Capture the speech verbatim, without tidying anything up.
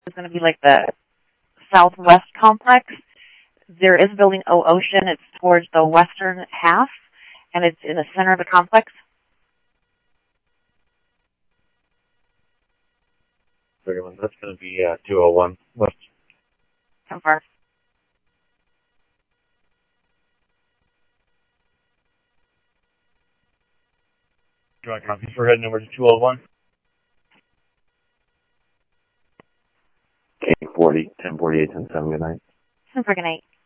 is going to be like the southwest complex. There is building O Ocean. It's towards the western half, and it's in the center of the complex. That's going to be uh, two oh one West. How far? Do you want copies for heading over to two oh one? eight forty, ten forty-eight, ten seven, good night. ten for good night.